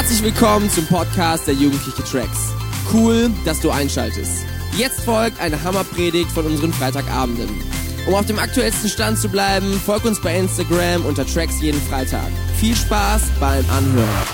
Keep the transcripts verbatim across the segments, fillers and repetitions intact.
Herzlich willkommen zum Podcast der Jugendliche Tracks. Cool, dass du einschaltest. Jetzt folgt eine Hammerpredigt von unseren Freitagabenden. Um auf dem aktuellsten Stand zu bleiben, folg uns bei Instagram unter Tracks jeden Freitag. Viel Spaß beim Anhören.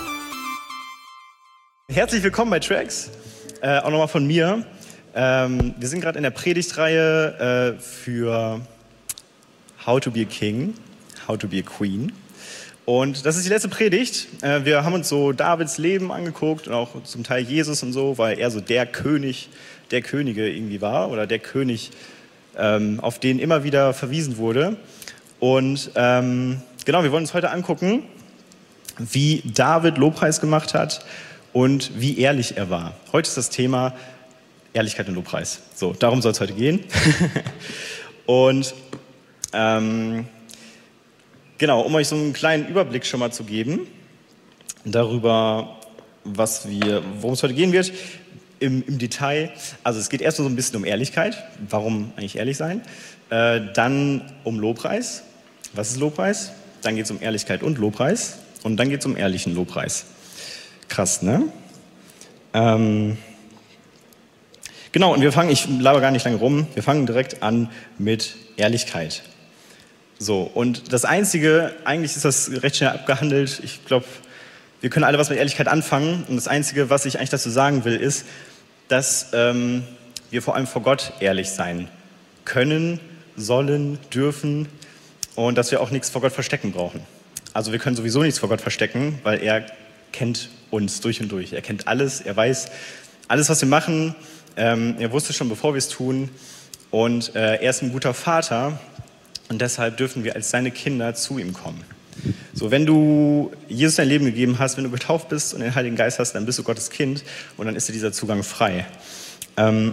Herzlich willkommen bei Tracks, äh, auch nochmal von mir. Ähm, wir sind gerade in der Predigtreihe äh, für How to be a King, How to be a Queen. Und das ist die letzte Predigt. Äh, wir haben uns so Davids Leben angeguckt und auch zum Teil Jesus und so, weil er so der König der Könige irgendwie war oder der König, ähm, auf den immer wieder verwiesen wurde. Und ähm, genau, wir wollen uns heute angucken, wie David Lobpreis gemacht hat und wie ehrlich er war. Heute ist das Thema Ehrlichkeit und Lobpreis. So, darum soll es heute gehen. und ähm, genau, um euch so einen kleinen Überblick schon mal zu geben darüber, was wir, worum es heute gehen wird, im, im Detail. Also es geht erstmal so ein bisschen um Ehrlichkeit. Warum eigentlich ehrlich sein? Äh, dann um Lobpreis. Was ist Lobpreis? Dann geht es um Ehrlichkeit und Lobpreis. Und dann geht es um ehrlichen Lobpreis. Krass, ne? Ähm, genau, und wir fangen, ich laber gar nicht lange rum, wir fangen direkt an mit Ehrlichkeit. So, und das Einzige, eigentlich ist das recht schnell abgehandelt, ich glaube, wir können alle was mit Ehrlichkeit anfangen. Und das Einzige, was ich eigentlich dazu sagen will, ist, dass ähm, wir vor allem vor Gott ehrlich sein können, sollen, dürfen und dass wir auch nichts vor Gott verstecken brauchen. Also wir können sowieso nichts vor Gott verstecken, weil er kennt uns durch und durch. Er kennt alles, er weiß alles, was wir machen. Ähm, er wusste schon, bevor wir es tun. Und äh, er ist ein guter Vater und deshalb dürfen wir als seine Kinder zu ihm kommen. So, wenn du Jesus dein Leben gegeben hast, wenn du getauft bist und den Heiligen Geist hast, dann bist du Gottes Kind und dann ist dir dieser Zugang frei. Ähm,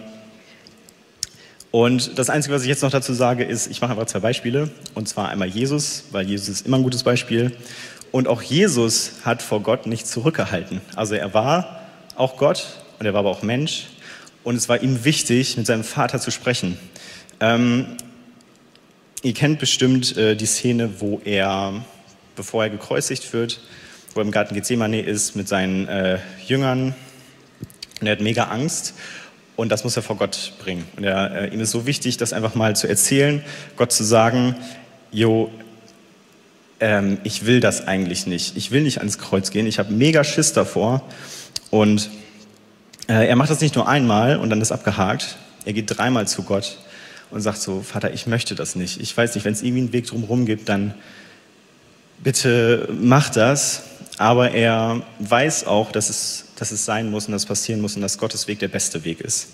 und das Einzige, was ich jetzt noch dazu sage, ist, ich mache einfach zwei Beispiele. Und zwar einmal Jesus, weil Jesus ist immer ein gutes Beispiel. Und auch Jesus hat vor Gott nichts zurückgehalten. Also er war auch Gott und er war aber auch Mensch. Und es war ihm wichtig, mit seinem Vater zu sprechen. Ähm, ihr kennt bestimmt äh, die Szene, wo er, bevor er gekreuzigt wird, wo er im Garten Gethsemane ist mit seinen äh, Jüngern. Und er hat mega Angst. Und das muss er vor Gott bringen. Und er, äh, ihm ist so wichtig, das einfach mal zu erzählen, Gott zu sagen, jo, ähm, ich will das eigentlich nicht. Ich will nicht ans Kreuz gehen. Ich habe mega Schiss davor. Und äh, er macht das nicht nur einmal und dann ist abgehakt. Er geht dreimal zu Gott und sagt so, Vater, ich möchte das nicht. Ich weiß nicht, wenn es irgendwie einen Weg drumherum gibt, dann bitte mach das. Aber er weiß auch, dass es, dass es sein muss und dass es passieren muss und dass Gottes Weg der beste Weg ist.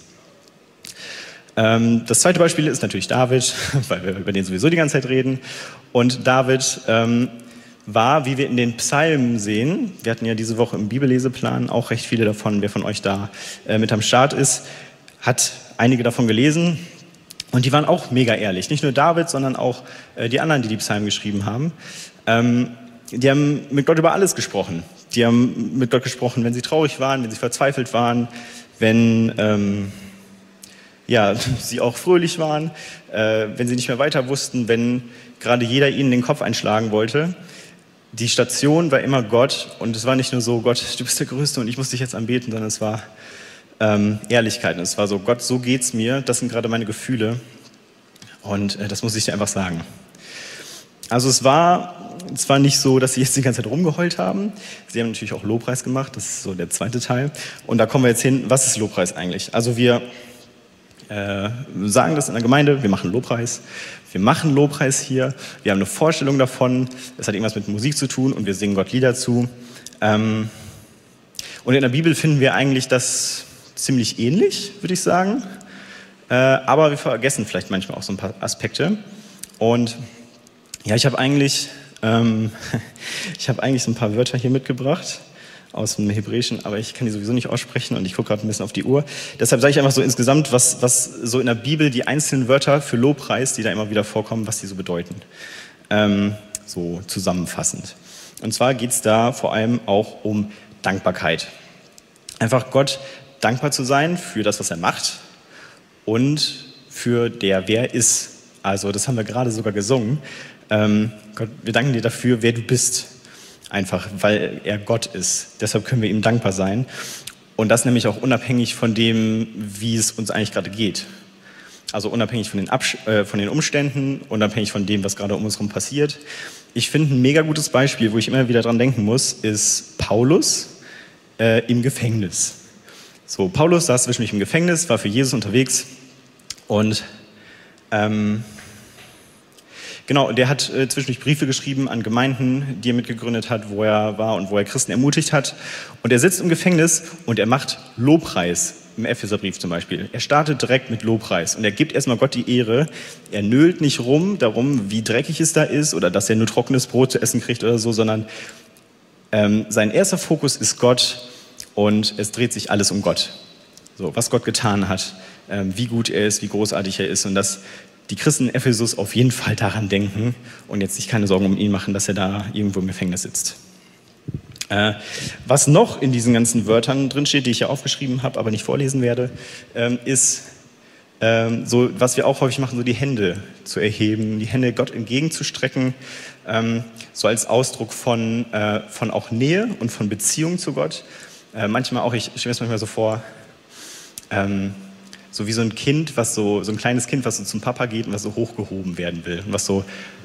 Ähm, das zweite Beispiel ist natürlich David, weil wir über den sowieso die ganze Zeit reden. Und David ähm, war, wie wir in den Psalmen sehen, wir hatten ja diese Woche im Bibelleseplan auch recht viele davon, wer von euch da äh, mit am Start ist, hat einige davon gelesen. Und die waren auch mega ehrlich. Nicht nur David, sondern auch äh, die anderen, die die Psalmen geschrieben haben. Ähm, die haben mit Gott über alles gesprochen. Die haben mit Gott gesprochen, wenn sie traurig waren, wenn sie verzweifelt waren, wenn ähm, ja, sie auch fröhlich waren, äh, wenn sie nicht mehr weiter wussten, wenn gerade jeder ihnen den Kopf einschlagen wollte. Die Station war immer Gott. Und es war nicht nur so, Gott, du bist der Größte und ich muss dich jetzt anbeten, sondern es war Ähm, Ehrlichkeit. Und es war so, Gott, so geht's mir, das sind gerade meine Gefühle und äh, das muss ich dir einfach sagen. Also es war zwar nicht so, dass sie jetzt die ganze Zeit rumgeheult haben, sie haben natürlich auch Lobpreis gemacht, das ist so der zweite Teil und da kommen wir jetzt hin, was ist Lobpreis eigentlich? Also wir äh, sagen das in der Gemeinde, wir machen Lobpreis, wir machen Lobpreis hier, wir haben eine Vorstellung davon, es hat irgendwas mit Musik zu tun und wir singen Gott Lieder zu. Ähm, und in der Bibel finden wir eigentlich das ziemlich ähnlich, würde ich sagen. Äh, aber wir vergessen vielleicht manchmal auch so ein paar Aspekte. Und ja, ich habe eigentlich, ähm, ich habe eigentlich so ein paar Wörter hier mitgebracht aus dem Hebräischen, aber ich kann die sowieso nicht aussprechen und ich gucke gerade ein bisschen auf die Uhr. Deshalb sage ich einfach so insgesamt, was, was so in der Bibel die einzelnen Wörter für Lobpreis, die da immer wieder vorkommen, was die so bedeuten. Ähm, so zusammenfassend. Und zwar geht es da vor allem auch um Dankbarkeit. Einfach Gott dankbar zu sein für das, was er macht und für der, wer er ist. Also das haben wir gerade sogar gesungen. Ähm, Gott, wir danken dir dafür, wer du bist. einfach weil er Gott ist. Deshalb können wir ihm dankbar sein. Und das nämlich auch unabhängig von dem, wie es uns eigentlich gerade geht. Also unabhängig von den, Absch- äh, von den Umständen, unabhängig von dem, was gerade um uns herum passiert. Ich finde, ein mega gutes Beispiel, wo ich immer wieder dran denken muss, ist Paulus äh, im Gefängnis. So, Paulus saß zwischendurch im Gefängnis, war für Jesus unterwegs und ähm, genau, der hat äh, zwischendurch Briefe geschrieben an Gemeinden, die er mitgegründet hat, wo er war und wo er Christen ermutigt hat. Und er sitzt im Gefängnis und er macht Lobpreis. Im Epheserbrief zum Beispiel. Er startet direkt mit Lobpreis und er gibt erstmal Gott die Ehre. Er nölt nicht rum darum, wie dreckig es da ist oder dass er nur trockenes Brot zu essen kriegt oder so, sondern ähm, sein erster Fokus ist Gott und es dreht sich alles um Gott. So, was Gott getan hat, ähm, wie gut er ist, wie großartig er ist und dass die Christen in Ephesus auf jeden Fall daran denken und jetzt sich keine Sorgen um ihn machen, dass er da irgendwo im Gefängnis sitzt. Äh, was noch in diesen ganzen Wörtern drinsteht, die ich ja aufgeschrieben habe, aber nicht vorlesen werde, ähm, ist ähm, so, was wir auch häufig machen, so die Hände zu erheben, die Hände Gott entgegenzustrecken, ähm, so als Ausdruck von, äh, von auch Nähe und von Beziehung zu Gott. Äh, manchmal auch, ich stelle mir das manchmal so vor, ähm, so wie so ein Kind, was so, so ein kleines Kind, was so zum Papa geht und was so hochgehoben werden will und was so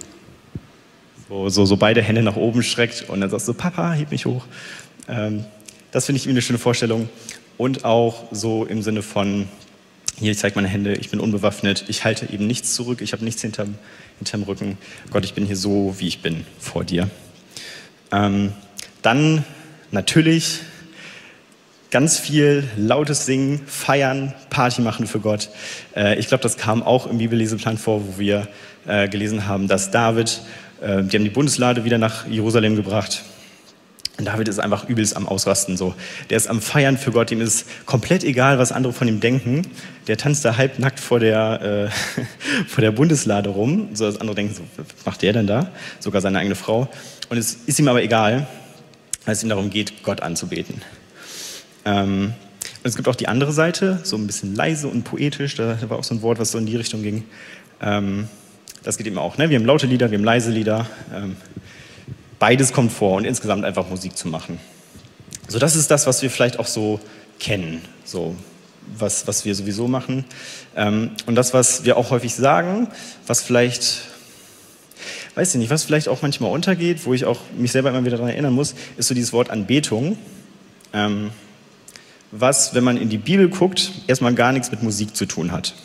So, so, so beide Hände nach oben streckt und dann sagst du, Papa, heb mich hoch. Ähm, das finde ich eine schöne Vorstellung. Und auch so im Sinne von, hier, ich zeige meine Hände, ich bin unbewaffnet, ich halte eben nichts zurück, ich habe nichts hinterm, hinterm Rücken. Gott, ich bin hier so, wie ich bin, vor dir. Ähm, dann natürlich ganz viel lautes Singen, feiern, Party machen für Gott. Äh, ich glaube, das kam auch im Bibelleseplan vor, wo wir äh, gelesen haben, dass David, äh, die haben die Bundeslade wieder nach Jerusalem gebracht. Und David ist einfach übelst am Ausrasten. So. Der ist am Feiern für Gott, ihm ist komplett egal, was andere von ihm denken. Der tanzt da halbnackt vor der, äh, vor der Bundeslade rum, so dass andere denken, so, was macht der denn da? Sogar seine eigene Frau. Und es ist ihm aber egal, weil es ihm darum geht, Gott anzubeten. Ähm, und es gibt auch die andere Seite, so ein bisschen leise und poetisch, da war auch so ein Wort, was so in die Richtung ging. Ähm, das geht eben auch, ne? Wir haben laute Lieder, wir haben leise Lieder. Ähm, beides kommt vor und insgesamt einfach Musik zu machen. So, das ist das, was wir vielleicht auch so kennen, so was, was wir sowieso machen. Ähm, und das, was wir auch häufig sagen, was vielleicht, weiß ich nicht, was vielleicht auch manchmal untergeht, wo ich auch mich selber immer wieder daran erinnern muss, ist so dieses Wort Anbetung. Ähm, was, wenn man in die Bibel guckt, erstmal gar nichts mit Musik zu tun hat.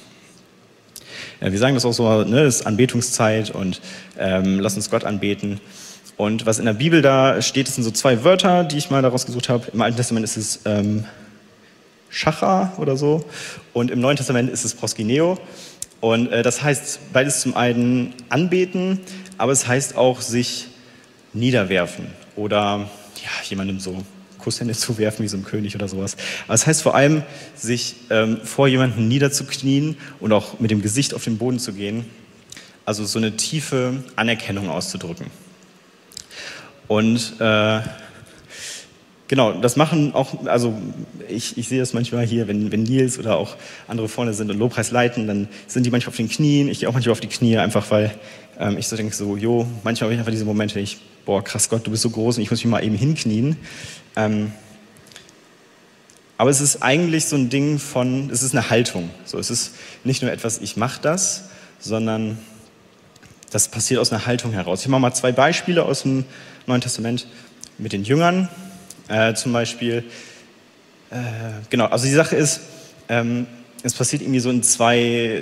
Ja, wir sagen das auch so, ne, das ist Anbetungszeit und ähm, lass uns Gott anbeten. Und was in der Bibel da steht, das sind so zwei Wörter, die ich mal daraus gesucht habe. Im Alten Testament ist es ähm, Schacha oder so und im Neuen Testament ist es Proskineo. Und äh, das heißt beides zum einen anbeten, aber es heißt auch sich niederwerfen oder ja, jemandem so Kusshände zuwerfen wie so ein König oder sowas. Aber es heißt vor allem, sich ähm, vor jemandem niederzuknien und auch mit dem Gesicht auf den Boden zu gehen. Also so eine tiefe Anerkennung auszudrücken. Und äh, genau, das machen auch, also ich, ich sehe das manchmal hier, wenn, wenn Nils oder auch andere vorne sind und Lobpreis leiten, dann sind die manchmal auf den Knien, ich gehe auch manchmal auf die Knie, einfach weil ähm, ich so denke, so, jo, manchmal habe ich einfach diese Momente, ich, boah, krass Gott, du bist so groß und ich muss mich mal eben hinknien. Ähm, aber es ist eigentlich so ein Ding von, es ist eine Haltung. So, es ist nicht nur etwas, ich mache das, sondern das passiert aus einer Haltung heraus. Ich mache mal zwei Beispiele aus dem Neuen Testament mit den Jüngern. Äh, zum Beispiel, äh, genau, also die Sache ist, ähm, es passiert irgendwie so in zwei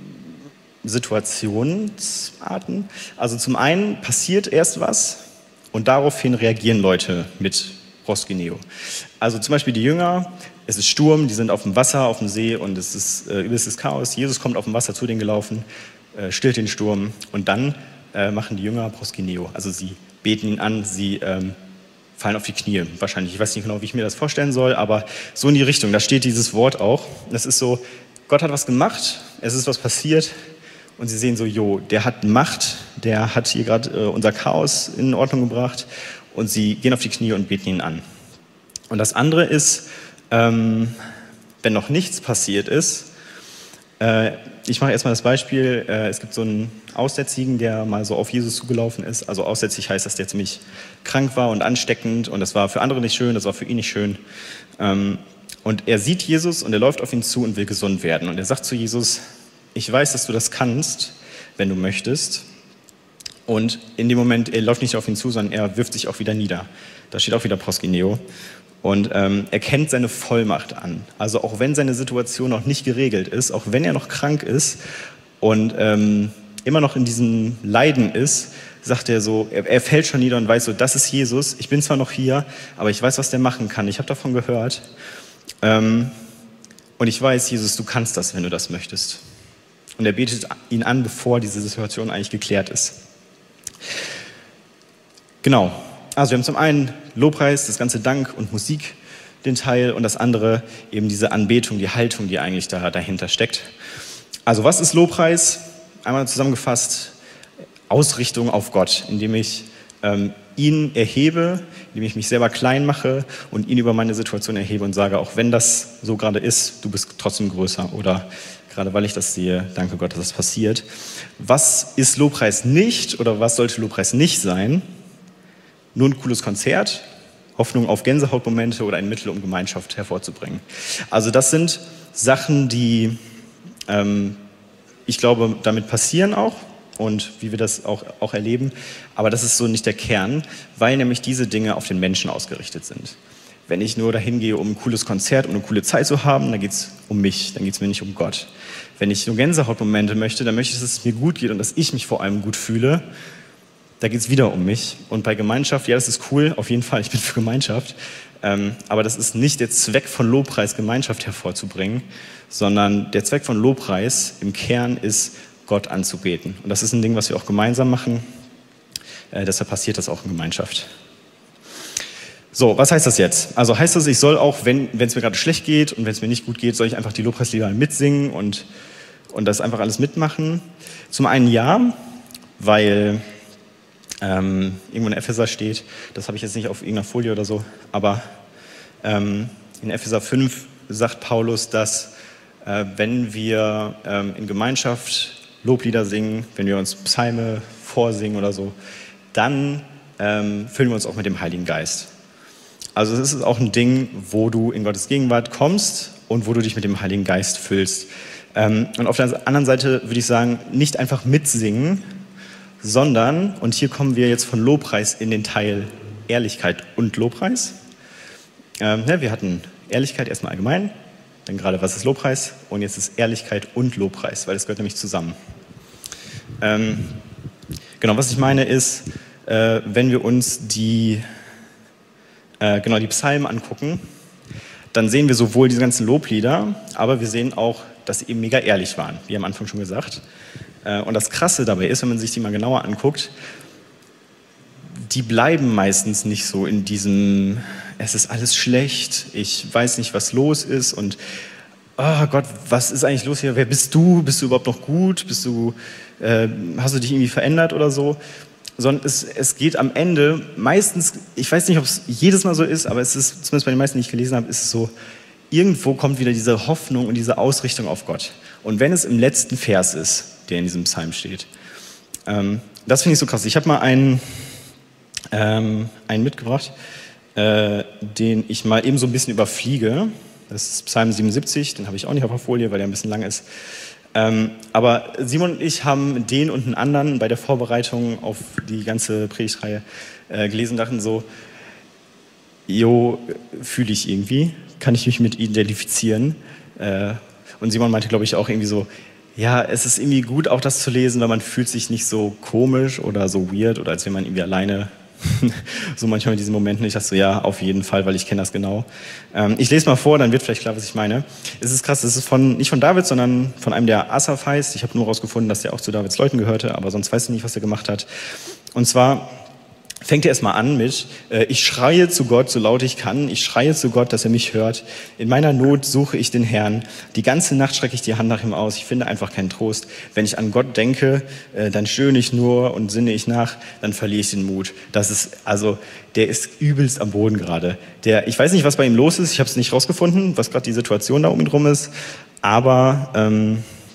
Situationsarten. Also zum einen passiert erst was und daraufhin reagieren Leute mit Proskineo. Also zum Beispiel die Jünger, es ist Sturm, die sind auf dem Wasser, auf dem See und es ist äh, übelstes Chaos. Jesus kommt auf dem Wasser zu denen gelaufen, äh, stillt den Sturm und dann äh, machen die Jünger Proskineo. Also sie beten ihn an, sie ähm, fallen auf die Knie wahrscheinlich. Ich weiß nicht genau, wie ich mir das vorstellen soll, aber so in die Richtung, da steht dieses Wort auch. Das ist so, Gott hat was gemacht, es ist was passiert und sie sehen so, jo, der hat Macht, der hat hier gerade äh, unser Chaos in Ordnung gebracht und sie gehen auf die Knie und beten ihn an. Und das andere ist, ähm, wenn noch nichts passiert ist Äh, ich mache erstmal das Beispiel, äh, es gibt so einen Aussätzigen, der mal so auf Jesus zugelaufen ist. Also aussätzig heißt, dass der ziemlich krank war und ansteckend und das war für andere nicht schön, das war für ihn nicht schön. Ähm, und er sieht Jesus und er läuft auf ihn zu und will gesund werden. Und er sagt zu Jesus, ich weiß, dass du das kannst, wenn du möchtest. Und in dem Moment, er läuft nicht auf ihn zu, sondern er wirft sich auch wieder nieder. Da steht auch wieder proskineo. Und ähm, er kennt seine Vollmacht an. Also auch wenn seine Situation noch nicht geregelt ist, auch wenn er noch krank ist und ähm, immer noch in diesem Leiden ist, sagt er so, er, er fällt schon nieder und weiß so, das ist Jesus. Ich bin zwar noch hier, aber ich weiß, was der machen kann. Ich habe davon gehört. Ähm, und ich weiß, Jesus, du kannst das, wenn du das möchtest. Und er betet ihn an, bevor diese Situation eigentlich geklärt ist. Genau. Also wir haben zum einen Lobpreis, das ganze Dank und Musik, den Teil, und das andere eben diese Anbetung, die Haltung, die eigentlich da, dahinter steckt. Also was ist Lobpreis? Einmal zusammengefasst, Ausrichtung auf Gott, indem ich ähm, ihn erhebe, indem ich mich selber klein mache und ihn über meine Situation erhebe und sage, auch wenn das so gerade ist, du bist trotzdem größer, oder gerade weil ich das sehe, danke Gott, dass das passiert. Was ist Lobpreis nicht oder was sollte Lobpreis nicht sein? Nur ein cooles Konzert, Hoffnung auf Gänsehautmomente oder ein Mittel, um Gemeinschaft hervorzubringen. Also das sind Sachen, die, ähm, ich glaube, damit passieren auch und wie wir das auch, auch erleben. Aber das ist so nicht der Kern, weil nämlich diese Dinge auf den Menschen ausgerichtet sind. Wenn ich nur dahin gehe, um ein cooles Konzert, um eine coole Zeit zu haben, dann geht es um mich, dann geht es mir nicht um Gott. Wenn ich nur Gänsehautmomente möchte, dann möchte ich, dass es mir gut geht und dass ich mich vor allem gut fühle. Da geht es wieder um mich. Und bei Gemeinschaft, ja, das ist cool, auf jeden Fall, ich bin für Gemeinschaft. Ähm, aber das ist nicht der Zweck von Lobpreis, Gemeinschaft hervorzubringen, sondern der Zweck von Lobpreis im Kern ist, Gott anzubeten. Und das ist ein Ding, was wir auch gemeinsam machen. Äh, deshalb passiert das auch in Gemeinschaft. So, was heißt das jetzt? Also heißt das, ich soll auch, wenn es mir gerade schlecht geht und wenn es mir nicht gut geht, soll ich einfach die Lobpreislieder mitsingen und, und das einfach alles mitmachen? Zum einen ja, weil ähm, irgendwo in Epheser steht, das habe ich jetzt nicht auf irgendeiner Folie oder so, aber ähm, in Epheser fünf sagt Paulus, dass äh, wenn wir ähm, in Gemeinschaft Loblieder singen, wenn wir uns Psalme vorsingen oder so, dann ähm, füllen wir uns auch mit dem Heiligen Geist. Also es ist auch ein Ding, wo du in Gottes Gegenwart kommst und wo du dich mit dem Heiligen Geist füllst. Ähm, und auf der anderen Seite würde ich sagen, nicht einfach mitsingen, sondern, und hier kommen wir jetzt von Lobpreis in den Teil Ehrlichkeit und Lobpreis. Ähm, ja, wir hatten Ehrlichkeit erstmal allgemein, dann gerade was ist Lobpreis und jetzt ist Ehrlichkeit und Lobpreis, weil das gehört nämlich zusammen. Ähm, genau, was ich meine ist, äh, wenn wir uns die äh, genau die Psalmen angucken, dann sehen wir sowohl diese ganzen Loblieder, aber wir sehen auch, dass sie eben mega ehrlich waren, wie am Anfang schon gesagt. Äh, und das Krasse dabei ist, wenn man sich die mal genauer anguckt, die bleiben meistens nicht so in diesem, es ist alles schlecht, ich weiß nicht, was los ist und oh Gott, was ist eigentlich los hier? Wer bist du? Bist du überhaupt noch gut? Bist du, äh, hast du dich irgendwie verändert oder so? Sondern es, es geht am Ende meistens, ich weiß nicht, ob es jedes Mal so ist, aber es ist, zumindest bei den meisten, die ich gelesen habe, ist es so, irgendwo kommt wieder diese Hoffnung und diese Ausrichtung auf Gott. Und wenn es im letzten Vers ist, der in diesem Psalm steht, ähm, das finde ich so krass. Ich habe mal einen, ähm, einen mitgebracht, äh, den ich mal eben so ein bisschen überfliege. Das ist Psalm siebenundsiebzig, den habe ich auch nicht auf der Folie, weil der ein bisschen lang ist. Ähm, aber Simon und ich haben den und einen anderen bei der Vorbereitung auf die ganze Predigtreihe äh, gelesen und dachten so, jo, fühle ich irgendwie, kann ich mich mit identifizieren. Äh, und Simon meinte, glaube ich, auch irgendwie so, ja, es ist irgendwie gut, auch das zu lesen, weil man fühlt sich nicht so komisch oder so weird oder als wenn man irgendwie alleine so manchmal in diesen Momenten. Ich dachte so, ja, auf jeden Fall, weil ich kenne das genau. Ähm, ich lese mal vor, dann wird vielleicht klar, was ich meine. Es ist krass, es ist von, nicht von David, sondern von einem, der Asaf heißt. Ich habe nur herausgefunden, dass der auch zu Davids Leuten gehörte, aber sonst weiß ich nicht, was er gemacht hat. Und zwar fängt er erstmal an mit, äh, ich schreie zu Gott, so laut ich kann. Ich schreie zu Gott, dass er mich hört. In meiner Not suche ich den Herrn. Die ganze Nacht strecke ich die Hand nach ihm aus. Ich finde einfach keinen Trost. Wenn ich an Gott denke, äh, dann stöhne ich nur und sinne ich nach, dann verliere ich den Mut. Das ist, also, der ist übelst am Boden gerade. Der, ich weiß nicht, was bei ihm los ist. Ich habe es nicht rausgefunden, was gerade die Situation da um ihn drum ist. Aber ähm,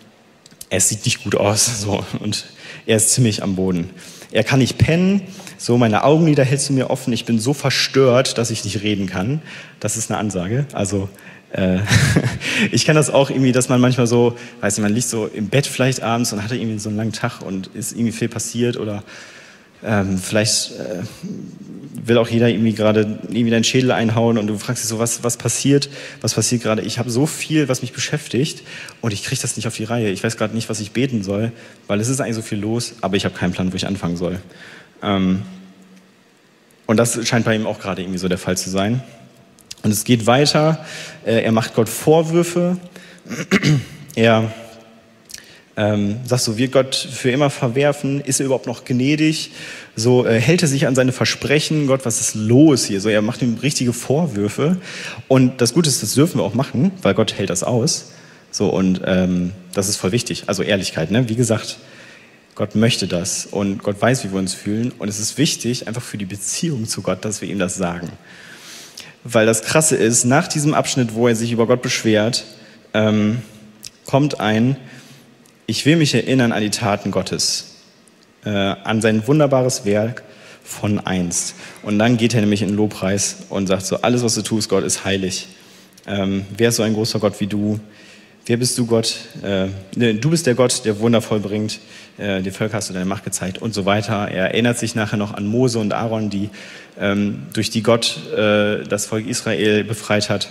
es sieht nicht gut aus, so, und er ist ziemlich am Boden. Er kann nicht pennen, so, meine Augenlider hältst du mir offen, ich bin so verstört, dass ich nicht reden kann. Das ist eine Ansage, also äh, ich kenne das auch irgendwie, dass man manchmal so, weiß nicht, man liegt so im Bett vielleicht abends und hat irgendwie so einen langen Tag und ist irgendwie viel passiert oder ähm, vielleicht äh, will auch jeder irgendwie gerade irgendwie deinen Schädel einhauen und du fragst dich so, was, was passiert, was passiert gerade? Ich habe so viel, was mich beschäftigt und ich kriege das nicht auf die Reihe. Ich weiß gerade nicht, was ich beten soll, weil es ist eigentlich so viel los, aber ich habe keinen Plan, wo ich anfangen soll. Ähm, und das scheint bei ihm auch gerade irgendwie so der Fall zu sein. Und es geht weiter, äh, er macht Gott Vorwürfe, er ähm, sagt so, wird Gott für immer verwerfen, ist er überhaupt noch gnädig, so äh, hält er sich an seine Versprechen, Gott, was ist los hier, so er macht ihm richtige Vorwürfe und das Gute ist, das dürfen wir auch machen, weil Gott hält das aus, so und ähm, das ist voll wichtig, also Ehrlichkeit, ne? Wie gesagt, Gott möchte das und Gott weiß, wie wir uns fühlen und es ist wichtig, einfach für die Beziehung zu Gott, dass wir ihm das sagen. Weil das Krasse ist, nach diesem Abschnitt, wo er sich über Gott beschwert, ähm, kommt ein, ich will mich erinnern an die Taten Gottes, äh, an sein wunderbares Werk von einst. Und dann geht er nämlich in den Lobpreis und sagt so, alles, was du tust, Gott, ist heilig. Ähm, wer ist so ein großer Gott wie du? Wer bist du, Gott? Äh, du bist der Gott, der Wunder vollbringt. Äh, die Völker hast du deine Macht gezeigt und so weiter. Er erinnert sich nachher noch an Mose und Aaron, die ähm, durch die Gott äh, das Volk Israel befreit hat.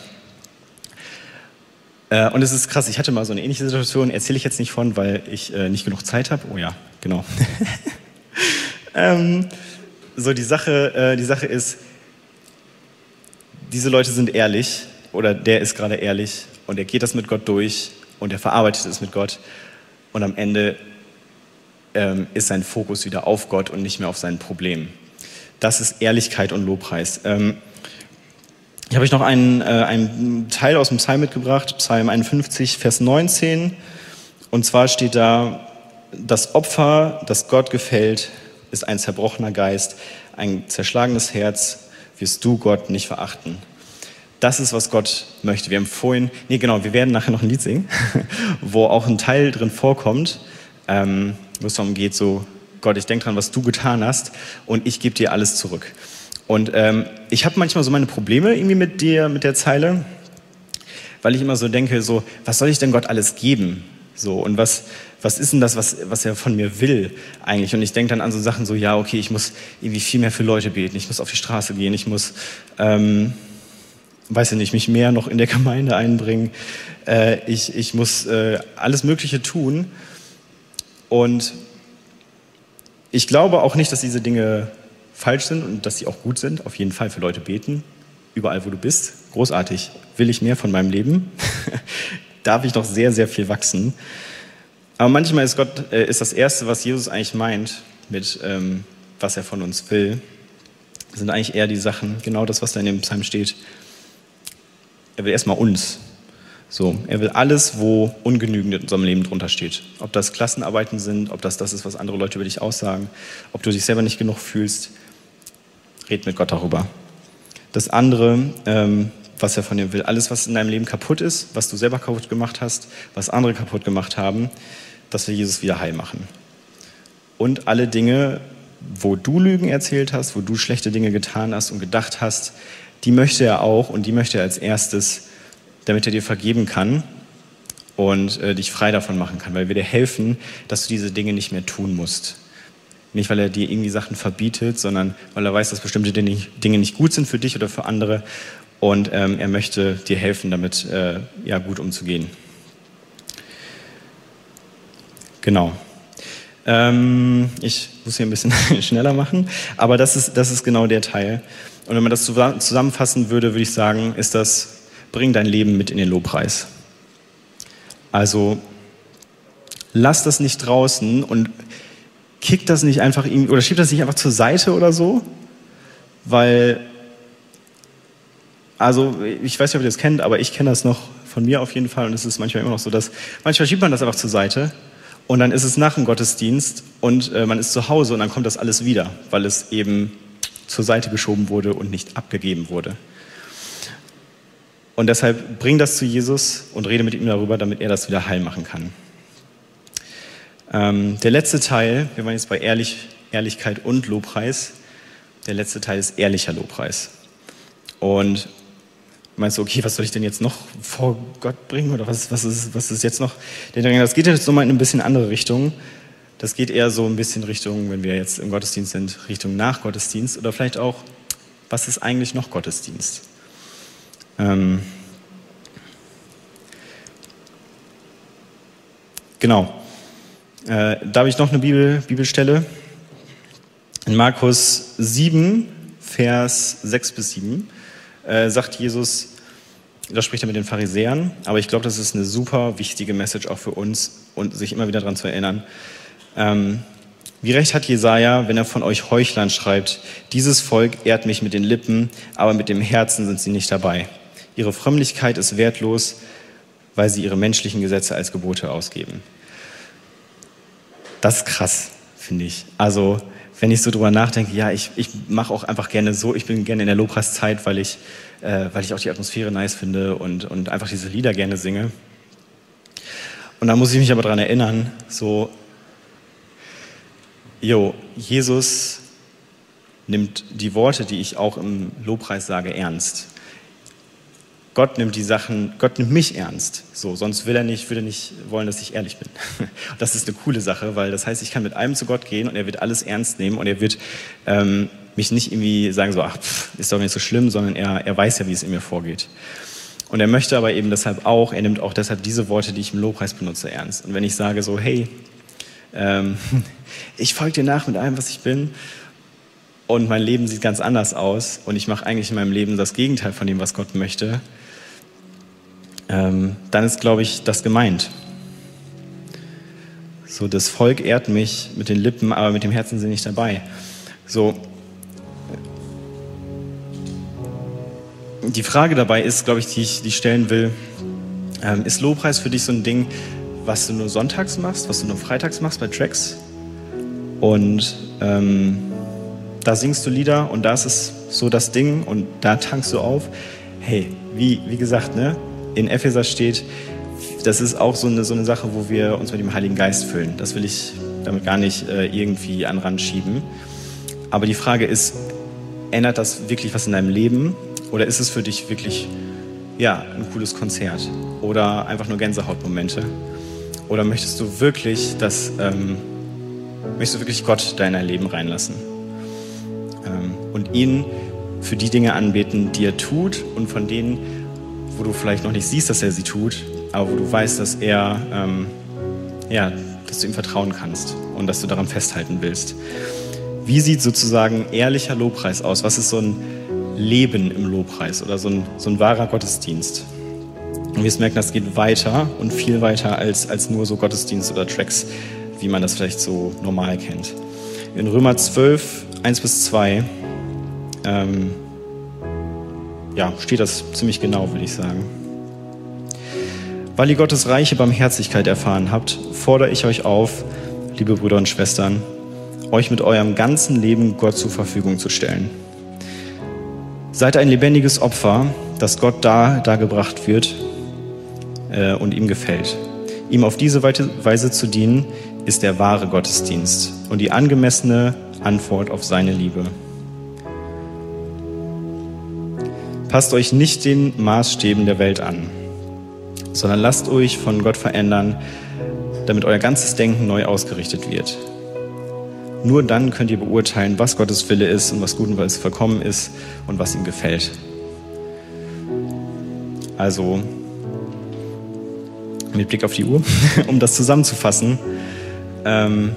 Äh, und es ist krass, ich hatte mal so eine ähnliche Situation, erzähle ich jetzt nicht von, weil ich äh, nicht genug Zeit habe. Oh ja, genau. ähm, so die Sache, äh, die Sache ist, diese Leute sind ehrlich oder der ist gerade ehrlich und er geht das mit Gott durch und er verarbeitet es mit Gott und am Ende ähm, ist sein Fokus wieder auf Gott und nicht mehr auf sein Problem. Das ist Ehrlichkeit und Lobpreis. Ähm, Ich habe euch noch einen, äh, einen Teil aus dem Psalm mitgebracht, Psalm einundfünfzig, Vers neunzehn. Und zwar steht da, das Opfer, das Gott gefällt, ist ein zerbrochener Geist, ein zerschlagenes Herz, wirst du Gott nicht verachten. Das ist, was Gott möchte. Wir haben vorhin, nee genau, wir werden nachher noch ein Lied singen, wo auch ein Teil drin vorkommt, ähm, wo es darum geht, so, Gott, ich denke dran, was du getan hast und ich gebe dir alles zurück. Und ähm, ich habe manchmal so meine Probleme irgendwie mit der, mit der Zeile, weil ich immer so denke, so, was soll ich denn Gott alles geben? So, und was, was ist denn das, was, was er von mir will eigentlich? Und ich denke dann an so Sachen so, ja, okay, ich muss irgendwie viel mehr für Leute beten, ich muss auf die Straße gehen, ich muss, ähm, weiß ich nicht, mich mehr noch in der Gemeinde einbringen, äh, ich, ich muss äh, alles Mögliche tun. Und ich glaube auch nicht, dass diese Dinge falsch sind und dass sie auch gut sind. Auf jeden Fall für Leute beten, überall wo du bist. Großartig. Will ich mehr von meinem Leben? Darf ich noch sehr, sehr viel wachsen? Aber manchmal ist Gott, äh, ist das Erste, was Jesus eigentlich meint, mit ähm, was er von uns will, sind eigentlich eher die Sachen, genau das, was da in dem Psalm steht. Er will erstmal uns. So, er will alles, wo ungenügend in unserem Leben drunter steht. Ob das Klassenarbeiten sind, ob das das ist, was andere Leute über dich aussagen, ob du dich selber nicht genug fühlst, red mit Gott darüber. Das andere, ähm, was er von dir will, alles, was in deinem Leben kaputt ist, was du selber kaputt gemacht hast, was andere kaputt gemacht haben, das will Jesus wieder heil machen. Und alle Dinge, wo du Lügen erzählt hast, wo du schlechte Dinge getan hast und gedacht hast, die möchte er auch und die möchte er als erstes, damit er dir vergeben kann und äh, dich frei davon machen kann, weil er will dir helfen, dass du diese Dinge nicht mehr tun musst. Nicht, weil er dir irgendwie Sachen verbietet, sondern weil er weiß, dass bestimmte Dinge nicht gut sind für dich oder für andere und ähm, er möchte dir helfen, damit äh, ja, gut umzugehen. Genau. Ähm, ich muss hier ein bisschen schneller machen, aber das ist, das ist genau der Teil. Und wenn man das zusammenfassen würde, würde ich sagen, ist das, bring dein Leben mit in den Lobpreis. Also lass das nicht draußen und kick das nicht einfach irgendwie, oder schieb das nicht einfach zur Seite oder so, weil, also ich weiß nicht, ob ihr das kennt, aber ich kenne das noch von mir auf jeden Fall und es ist manchmal immer noch so, dass manchmal schiebt man das einfach zur Seite und dann ist es nach dem Gottesdienst und äh, man ist zu Hause und dann kommt das alles wieder, weil es eben zur Seite geschoben wurde und nicht abgegeben wurde. Und deshalb bring das zu Jesus und rede mit ihm darüber, damit er das wieder heil machen kann. Ähm, der letzte Teil, wir waren jetzt bei Ehrlich, Ehrlichkeit und Lobpreis. Der letzte Teil ist ehrlicher Lobpreis. Und meinst du, okay, was soll ich denn jetzt noch vor Gott bringen? Oder was, was, ist, was ist jetzt noch? Das geht jetzt nochmal in ein bisschen andere Richtung. Das geht eher so ein bisschen Richtung, wenn wir jetzt im Gottesdienst sind, Richtung nach Gottesdienst. Oder vielleicht auch, was ist eigentlich noch Gottesdienst? Ähm genau. Äh, da habe ich noch eine Bibel, Bibelstelle. In Markus sieben, Vers sechs bis sieben, äh, sagt Jesus, da spricht er mit den Pharisäern, aber ich glaube, das ist eine super wichtige Message auch für uns und sich immer wieder daran zu erinnern. Ähm, wie recht hat Jesaja, wenn er von euch Heuchlern schreibt, dieses Volk ehrt mich mit den Lippen, aber mit dem Herzen sind sie nicht dabei. Ihre Frömmlichkeit ist wertlos, weil sie ihre menschlichen Gesetze als Gebote ausgeben. Das ist krass, finde ich. Also, wenn ich so drüber nachdenke, ja, ich, ich mache auch einfach gerne so, ich bin gerne in der Lobpreiszeit, weil ich, äh, weil ich auch die Atmosphäre nice finde und, und einfach diese Lieder gerne singe. Und da muss ich mich aber daran erinnern, so, jo, Jesus nimmt die Worte, die ich auch im Lobpreis sage, ernst. Gott nimmt die Sachen, Gott nimmt mich ernst. So, sonst will er nicht, würde er nicht wollen, dass ich ehrlich bin. Und das ist eine coole Sache, weil das heißt, ich kann mit allem zu Gott gehen und er wird alles ernst nehmen und er wird ähm, mich nicht irgendwie sagen so, ach, pff, ist doch nicht so schlimm, sondern er, er weiß ja, wie es in mir vorgeht. Und er möchte aber eben deshalb auch, er nimmt auch deshalb diese Worte, die ich im Lobpreis benutze, ernst. Und wenn ich sage so, hey, ähm, ich folge dir nach mit allem, was ich bin und mein Leben sieht ganz anders aus und ich mache eigentlich in meinem Leben das Gegenteil von dem, was Gott möchte, Ähm, dann ist, glaube ich, das gemeint. So, das Volk ehrt mich mit den Lippen, aber mit dem Herzen sind nicht dabei. So, die Frage dabei ist, glaube ich, die ich, die ich stellen will, ähm, ist Lobpreis für dich so ein Ding, was du nur sonntags machst, was du nur freitags machst bei Tracks? Und ähm, da singst du Lieder und da ist es so das Ding und da tankst du auf. Hey, wie, wie gesagt, ne? In Epheser steht, das ist auch so eine, so eine Sache, wo wir uns mit dem Heiligen Geist füllen. Das will ich damit gar nicht äh, irgendwie an den Rand schieben. Aber die Frage ist, ändert das wirklich was in deinem Leben? Oder ist es für dich wirklich ja, ein cooles Konzert? Oder einfach nur Gänsehautmomente? Oder möchtest du wirklich, das, ähm, möchtest du wirklich Gott da in dein Leben reinlassen? Ähm, und ihn für die Dinge anbeten, die er tut und von denen, wo du vielleicht noch nicht siehst, dass er sie tut, aber wo du weißt, dass er, ähm, ja, dass du ihm vertrauen kannst und dass du daran festhalten willst. Wie sieht sozusagen ehrlicher Lobpreis aus? Was ist so ein Leben im Lobpreis oder so ein, so ein wahrer Gottesdienst? Und wir merken, das geht weiter und viel weiter als, als nur so Gottesdienst oder Tracks, wie man das vielleicht so normal kennt. In Römer zwölf, eins bis zwei, ähm, ja, steht das ziemlich genau, will ich sagen. Weil ihr Gottes reiche Barmherzigkeit erfahren habt, fordere ich euch auf, liebe Brüder und Schwestern, euch mit eurem ganzen Leben Gott zur Verfügung zu stellen. Seid ein lebendiges Opfer, das Gott da, dargebracht wird äh, und ihm gefällt. Ihm auf diese Weise zu dienen, ist der wahre Gottesdienst und die angemessene Antwort auf seine Liebe. Passt euch nicht den Maßstäben der Welt an, sondern lasst euch von Gott verändern, damit euer ganzes Denken neu ausgerichtet wird. Nur dann könnt ihr beurteilen, was Gottes Wille ist und was gut und was vollkommen ist und was ihm gefällt. Also, mit Blick auf die Uhr, um das zusammenzufassen. Ähm,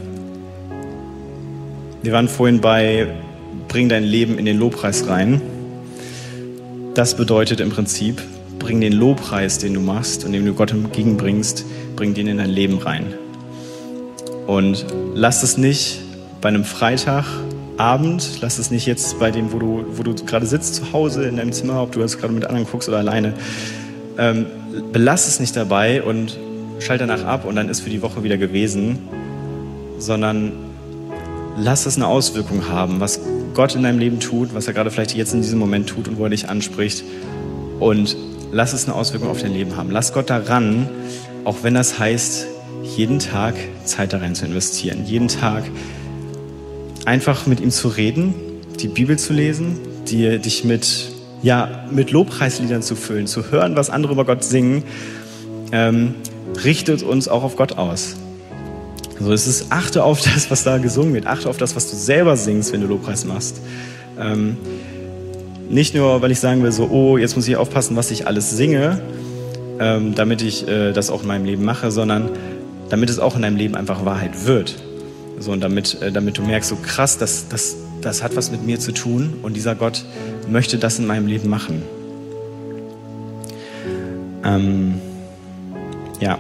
wir waren vorhin bei Bring dein Leben in den Lobpreis rein. Das bedeutet im Prinzip, bring den Lobpreis, den du machst und den du Gott entgegenbringst, bring den in dein Leben rein. Und lass es nicht bei einem Freitagabend, lass es nicht jetzt bei dem, wo du, wo du gerade sitzt zu Hause in deinem Zimmer, ob du das gerade mit anderen guckst oder alleine, ähm, belass es nicht dabei und schalt danach ab und dann ist für die Woche wieder gewesen, sondern lass es eine Auswirkung haben, was Gott in deinem Leben tut, was er gerade vielleicht jetzt in diesem Moment tut und wo er dich anspricht, und lass es eine Auswirkung auf dein Leben haben. Lass Gott daran, auch wenn das heißt, jeden Tag Zeit da rein zu investieren. Jeden Tag einfach mit ihm zu reden, die Bibel zu lesen, die, dich mit, ja, mit Lobpreisliedern zu füllen, zu hören, was andere über Gott singen, ähm, richtet uns auch auf Gott aus. Also es ist, achte auf das, was da gesungen wird. Achte auf das, was du selber singst, wenn du Lobpreis machst. Ähm, nicht nur, weil ich sagen will, so, oh, jetzt muss ich aufpassen, was ich alles singe, ähm, damit ich äh, das auch in meinem Leben mache, sondern damit es auch in deinem Leben einfach Wahrheit wird. So, und damit, äh, damit du merkst, so krass, das, das, das hat was mit mir zu tun und dieser Gott möchte das in meinem Leben machen. Ähm, ja.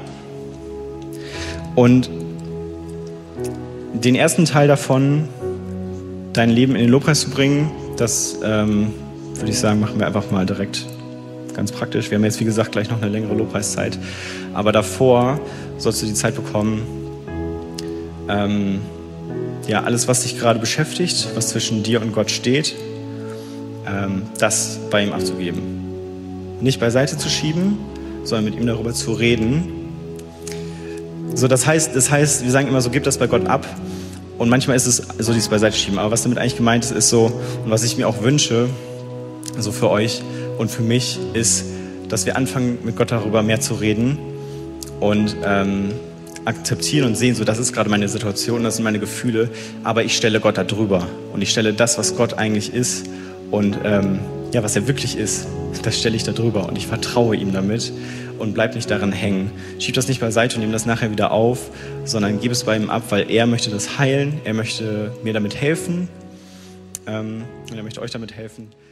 Und den ersten Teil davon, dein Leben in den Lobpreis zu bringen, das ähm, würde ich sagen, machen wir einfach mal direkt ganz praktisch. Wir haben jetzt, wie gesagt, gleich noch eine längere Lobpreiszeit. Aber davor sollst du die Zeit bekommen, ähm, ja, alles, was dich gerade beschäftigt, was zwischen dir und Gott steht, ähm, das bei ihm abzugeben. Nicht beiseite zu schieben, sondern mit ihm darüber zu reden. So, das heißt, das heißt, wir sagen immer so, gib das bei Gott ab. Und manchmal ist es so dieses Beiseite schieben. Aber was damit eigentlich gemeint ist, ist so, und was ich mir auch wünsche, so für euch und für mich, ist, dass wir anfangen, mit Gott darüber mehr zu reden und ähm, akzeptieren und sehen, so, das ist gerade meine Situation, das sind meine Gefühle, aber ich stelle Gott da drüber. Und ich stelle das, was Gott eigentlich ist und ähm, ja, was er wirklich ist, das stelle ich da drüber und ich vertraue ihm damit und bleib nicht daran hängen. Schieb das nicht beiseite und nimm das nachher wieder auf, sondern gib es bei ihm ab, weil er möchte das heilen, er möchte mir damit helfen ähm, und er möchte euch damit helfen.